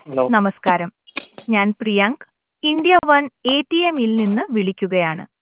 Hello. നമസ്കാരം. ഞാൻ Priyank, India one ATMൽ നിന്ന് വിളിക്കുകയാണ്.